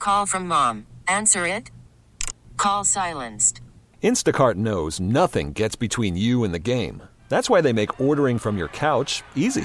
Call from mom. Answer it. Call silenced. Instacart knows nothing gets between you and the game. That's why they make ordering from your couch easy.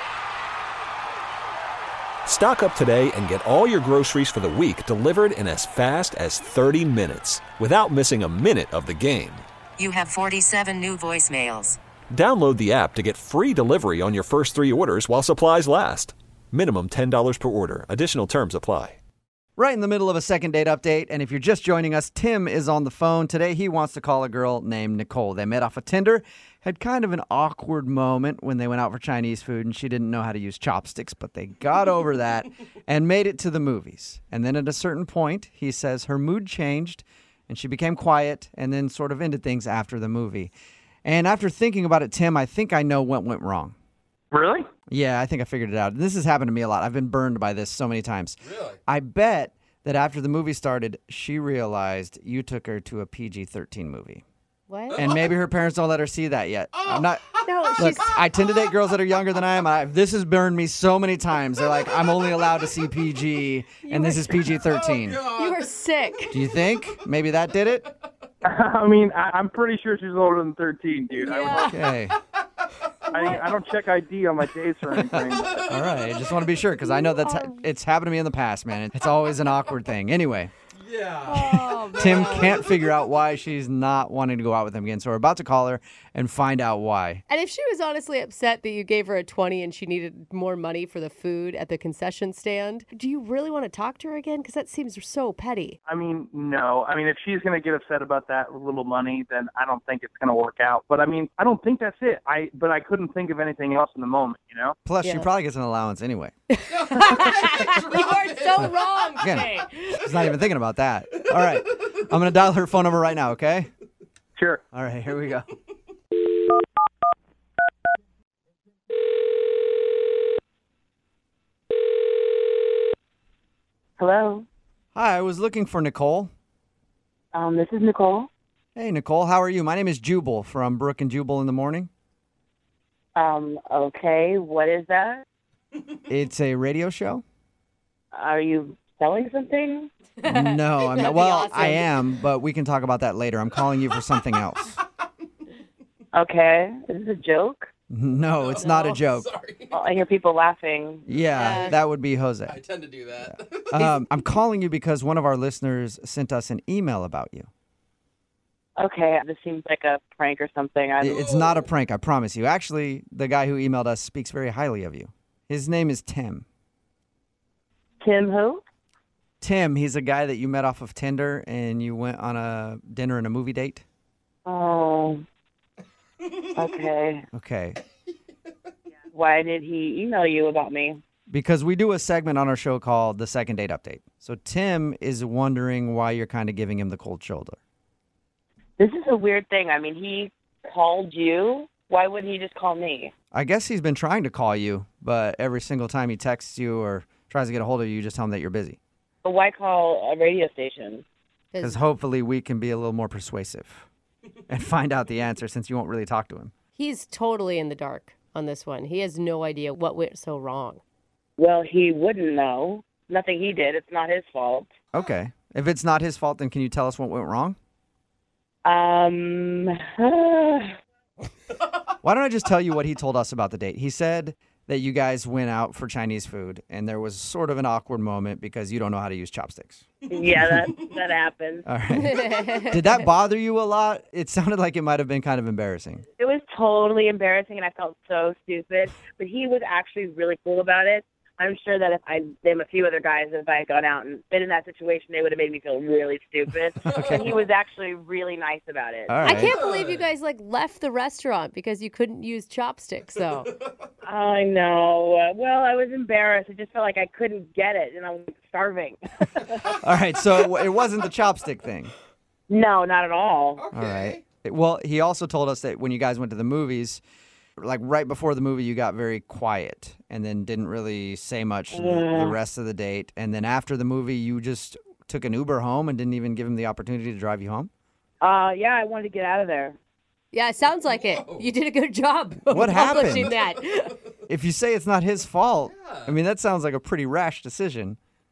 Stock up today and get all your groceries for the week delivered in as fast as 30 minutes without missing a minute of the game. You have 47 new voicemails. Download the app to get free delivery on your first 3 orders while supplies last. Minimum $10 per order. Additional terms apply. Right in the middle of a second date update, and if you're just joining us, Tim is on the phone. Today, he wants to call a girl named Nicole. They met off of Tinder, had kind of an awkward moment when they went out for Chinese food, and she didn't know how to use chopsticks, but they got over that and made it to the movies. And then at a certain point, he says her mood changed, and she became quiet, and then sort of ended things after the movie. And after thinking about it, Tim, I think I know what went wrong. Really? Yeah, I think I figured it out. This has happened to me a lot. I've been burned by this so many times. Really? I bet that after the movie started, she realized you took her to a PG-13 movie. What? And maybe her parents don't let her see that yet. I'm not. No, Look, I tend to date girls that are younger than I am. This has burned me so many times. They're like, I'm only allowed to see PG, and this is PG-13. You are sick. Do you think maybe that did it? I mean, I'm pretty sure she's older than 13, dude. Yeah. Okay. I don't check ID on my dates or anything. All right. I just want to be sure because I know it's happened to me in the past, man. It's always an awkward thing. Anyway. Yeah. Oh, Tim can't figure out why she's not wanting to go out with him again. So we're about to call her and find out why. And if she was honestly upset that you gave her a 20 and she needed more money for the food at the concession stand, do you really want to talk to her again? Because that seems so petty. I mean, no. I mean, if she's going to get upset about that little money, then I don't think it's going to work out. But I mean, I don't think that's it. But I couldn't think of anything else in the moment, you know? Plus, she Yeah. probably gets an allowance anyway. You are so wrong, Again, Jay. she's not even thinking about that. All right. I'm going to dial her phone number right now, okay? Sure. All right, here we go. Hello. Hi, I was looking for Nicole. This is Nicole. Hey, Nicole, how are you? My name is Jubal from Brooke and Jubal in the Morning. Okay. What is that? It's a radio show. Are you selling something? No, I'm not. That'd be Well, awesome. I am, but we can talk about that later. I'm calling you for something else. Okay. Is this a joke? No, it's not a joke. Sorry. Oh, I hear people laughing. Yeah, that would be I Jose. tend to do that. I'm calling you because one of our listeners sent us an email about you. Okay. This seems like a prank or something. It's not a prank, I promise you. Actually, the guy who emailed us speaks very highly of you. His name is Tim. Tim who? Tim, he's a guy that you met off of Tinder and you went on a dinner and a movie date. Oh. Okay. Okay. Why did he email you about me? Because we do a segment on our show called The Second Date Update. So Tim is wondering why you're kind of giving him the cold shoulder. This is a weird thing. I mean, he called you. Why wouldn't he just call me? I guess he's been trying to call you, but every single time he texts you or tries to get a hold of you, you just tell him that you're busy. But why call a radio station? Because hopefully we can be a little more persuasive and find out the answer since you won't really talk to him. He's totally in the dark on this one. He has no idea what went so wrong. Well, he wouldn't know. Nothing he did. It's not his fault. Okay. If it's not his fault, then can you tell us what went wrong? Why don't I just tell you what he told us about the date? He said that you guys went out for Chinese food, and there was sort of an awkward moment because you don't know how to use chopsticks. Yeah, that happens. All right. Did that bother you a lot? It sounded like it might have been kind of embarrassing. It was totally embarrassing, and I felt so stupid. But he was actually really cool about it. I'm sure that if I named a few other guys, if I had gone out and been in that situation, they would have made me feel really stupid. And he was actually really nice about it. All right. I can't believe you guys left the restaurant because you couldn't use chopsticks, though. I know. Well, I was embarrassed. I just felt like I couldn't get it, and I was starving. All right. So it wasn't the chopstick thing. No, not at all. All right. Well, he also told us that when you guys went to the movies, like right before the movie, you got very quiet and then didn't really say much the rest of the date. And then after the movie, you just took an Uber home and didn't even give him the opportunity to drive you home? Yeah, I wanted to get out of there. Yeah, it sounds like it. You did a good job of What accomplishing happened? that. If you say it's not his fault, I mean, that sounds like a pretty rash decision.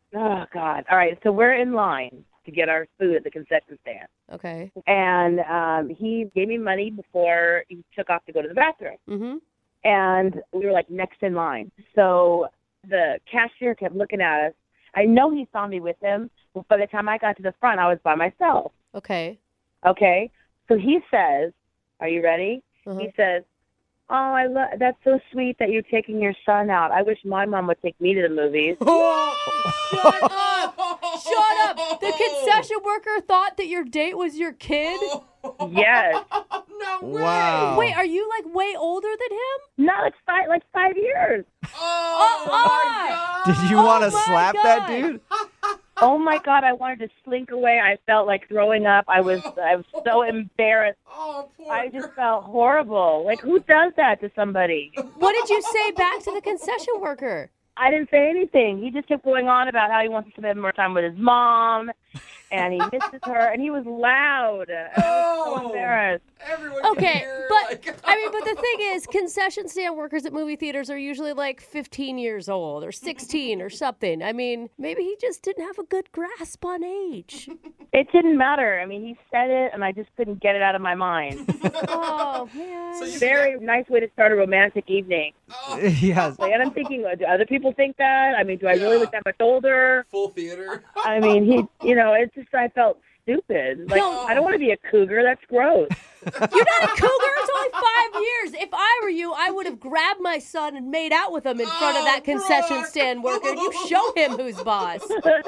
Oh, God. All right, so we're in line to get our food at the concession stand. Okay. And he gave me money before he took off to go to the bathroom. Mm-hmm. And we were, like, next in line. So the cashier kept looking at us. I know he saw me with him, but by the time I got to the front, I was by myself. Okay. Okay? So he says, are you ready? Uh-huh. He says, oh, that's so sweet that you're taking your son out. I wish my mom would take me to the movies. Shut up! Shut up! The concession worker thought that your date was your kid? Yes. No way. Wow. Wait, are you like way older than him? No, it's like 5 years. Oh, my God. Did you want to my slap that God. dude? Oh my God, I wanted to slink away. I felt like throwing up. I was so embarrassed. Oh, poor I just girl. felt horrible. Like, who does that to somebody? What did you say back to the concession worker? I didn't say anything. He just kept going on about how he wants to spend more time with his mom, and he misses her, and he was loud. I was so embarrassed. Everyone can Okay, hear, but like, but the thing is, concession stand workers at movie theaters are usually like 15 years old or 16 or something. I mean, maybe he just didn't have a good grasp on age. It didn't matter. I mean, he said it, and I just couldn't get it out of my mind. Oh, man. So you Very nice way to start a romantic evening. Yes. And I'm thinking, do other people think that? I mean, do I really look that much older? full theater. I mean, it's just, I felt stupid. Like, No. I don't want to be a cougar. That's gross. You're not a cougar. It's only 5 years. If I were you, I would have grabbed my son and made out with him in front of that concession Brooke. stand worker. You show him who's boss.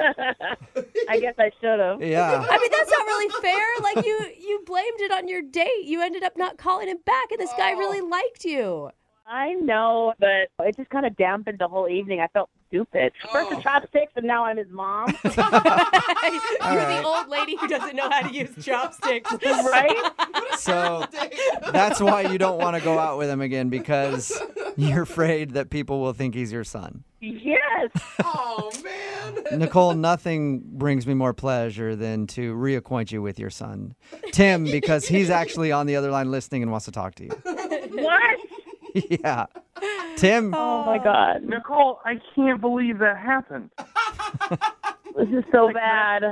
I guess I should have. Yeah. I mean, that's not really fair. Like, you blamed it on your date. You ended up not calling him back, and this guy really liked you. I know, but it just kind of dampened the whole evening. I felt stupid. First the chopsticks, and now I'm his mom. You're right. the old lady who doesn't know how to use chopsticks. Right? So that's why you don't want to go out with him again, because you're afraid that people will think he's your son. Yes. Oh, man. Nicole, nothing brings me more pleasure than to reacquaint you with your son, Tim, because he's actually on the other line listening and wants to talk to you. What? Yeah. Tim, Oh, my God. Nicole, I can't believe that happened. This is so bad.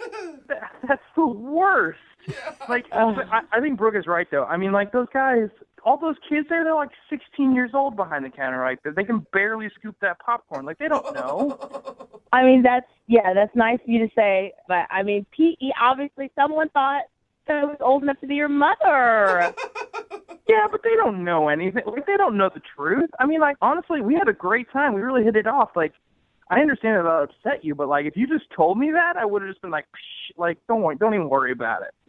That's the worst. Like, I think Brooke is right, though. I mean, like, those guys, all those kids there, they're like 16 years old behind the counter, right? They can barely scoop that popcorn. Like, they don't know. I mean, that's nice of you to say. But, I mean, P.E., obviously someone thought that I was old enough to be your mother. Yeah, but they don't know anything. Like, they don't know the truth. I mean, like, honestly, we had a great time. We really hit it off. Like, I understand that that upset you, but, like, if you just told me that, I would have just been like, psh, like, don't even worry about it.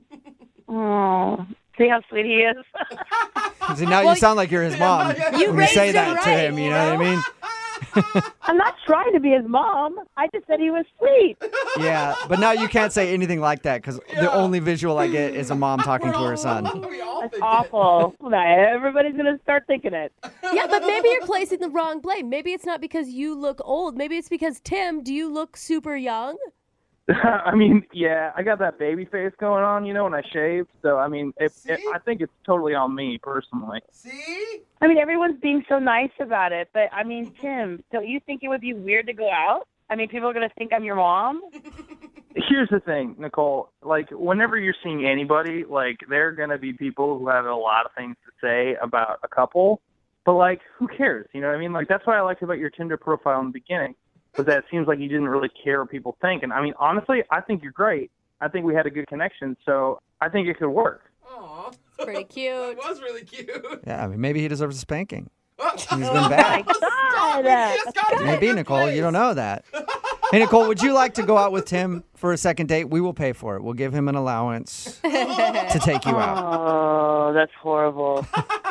Oh, see how sweet he is? see, now you sound like you're his mom You when you say raised that him to right, him, you know what I mean? I'm not trying to be his mom. I just said he was sweet. Yeah, but now you can't say anything like that because the only visual I get is a mom talking to her son. We all That's think awful. Now everybody's going to start thinking it. Yeah, but maybe you're placing the wrong blame. Maybe it's not because you look old. Maybe it's because, Tim, do you look super young? I mean, yeah, I got that baby face going on, you know, when I shave. So, I mean, I think it's totally on me personally. See? I mean, everyone's being so nice about it. But, I mean, Tim, don't you think it would be weird to go out? I mean, people are going to think I'm your mom? Here's the thing, Nicole. Like, whenever you're seeing anybody, like, there are going to be people who have a lot of things to say about a couple. But, like, who cares? You know what I mean? Like, that's what I liked about your Tinder profile in the beginning. But that seems like you didn't really care what people think. And I mean, honestly, I think you're great. I think we had a good connection, so I think it could work. Aw. It's pretty cute. That was really cute. Yeah, I mean, maybe he deserves a spanking. He's He's been bad. God. Maybe, Nicole. You don't know that. Hey, Nicole, would you like to go out with Tim for a second date? We will pay for it. We'll give him an allowance to take you out. Oh, that's horrible.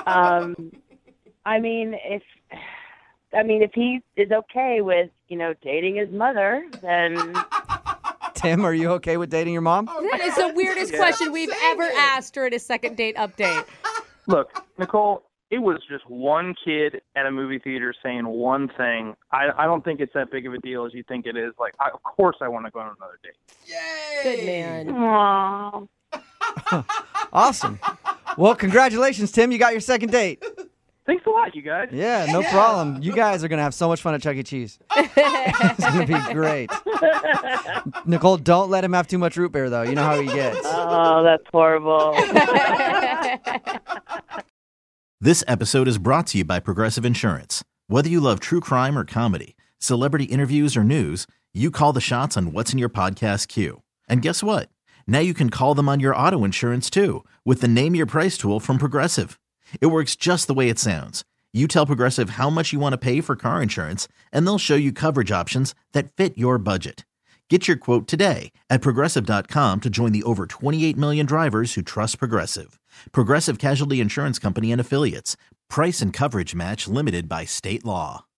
I mean, if he is okay with, dating his mother, then Tim, are you okay with dating your mom? That is the weirdest question we've ever asked during a second date update. Look, Nicole, it was just one kid at a movie theater saying one thing. I don't think it's that big of a deal as you think it is. Like, of course I want to go on another date. Yay! Good man. Aw. Awesome. Well, congratulations, Tim. You got your second date. Thanks a lot, you guys. Yeah, no problem. You guys are going to have so much fun at Chuck E. Cheese. It's going to be great. Nicole, don't let him have too much root beer, though. You know how he gets. Oh, that's horrible. This episode is brought to you by Progressive Insurance. Whether you love true crime or comedy, celebrity interviews or news, you call the shots on what's in your podcast queue. And guess what? Now you can call them on your auto insurance, too, with the Name Your Price tool from Progressive. It works just the way it sounds. You tell Progressive how much you want to pay for car insurance, and they'll show you coverage options that fit your budget. Get your quote today at Progressive.com to join the over 28 million drivers who trust Progressive. Progressive Casualty Insurance Company and Affiliates. Price and coverage match limited by state law.